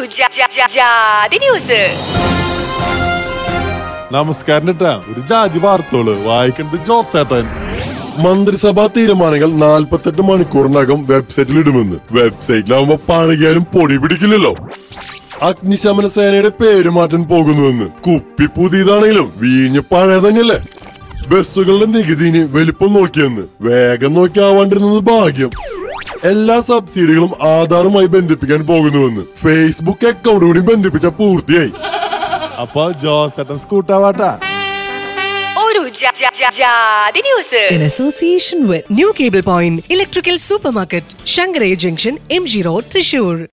ജാതി ന്യൂസ്. നമസ്കാരം കേട്ടാ. ഒരു ജാതി വാർത്തകള് വായിക്കുന്നത് ജോസേട്ടൻ. മന്ത്രിസഭാ തീരുമാനങ്ങൾ 48 മണിക്കൂറിനകം വെബ്സൈറ്റിൽ ഇടുമെന്ന്. വെബ്സൈറ്റിലാവുമ്പോ പഴകിയാലും പൊടി പിടിക്കില്ലല്ലോ. അഗ്നിശമന സേനയുടെ പേര് മാറ്റാൻ പോകുന്നുവെന്ന്. കുപ്പി പുതിയതാണെങ്കിലും വീഞ്ഞ് പഴയ തന്നെയല്ലേ. ബസ്സുകളുടെ നികുതിന് വലിപ്പം നോക്കിയെന്ന്. വേഗം നോക്കി ആവാണ്ടിരുന്നത് ഭാഗ്യം. എല്ലാ സബ്സിഡികളും ആധാറുമായി ബന്ധിപ്പിക്കാൻ പോകുന്നുവെന്ന്. ഫേസ്ബുക്ക് അക്കൗണ്ട് കൂടി ബന്ധിപ്പിച്ച പൂർത്തിയായി. അപ്പൊ ജോസേട്ടൻ സ്കൂട്ടാവാട്ടാ. ഒരു ജാതി news. In association with New Cable Point Electrical Supermarket, Shankaraya Junction, MG Road, Thrissur.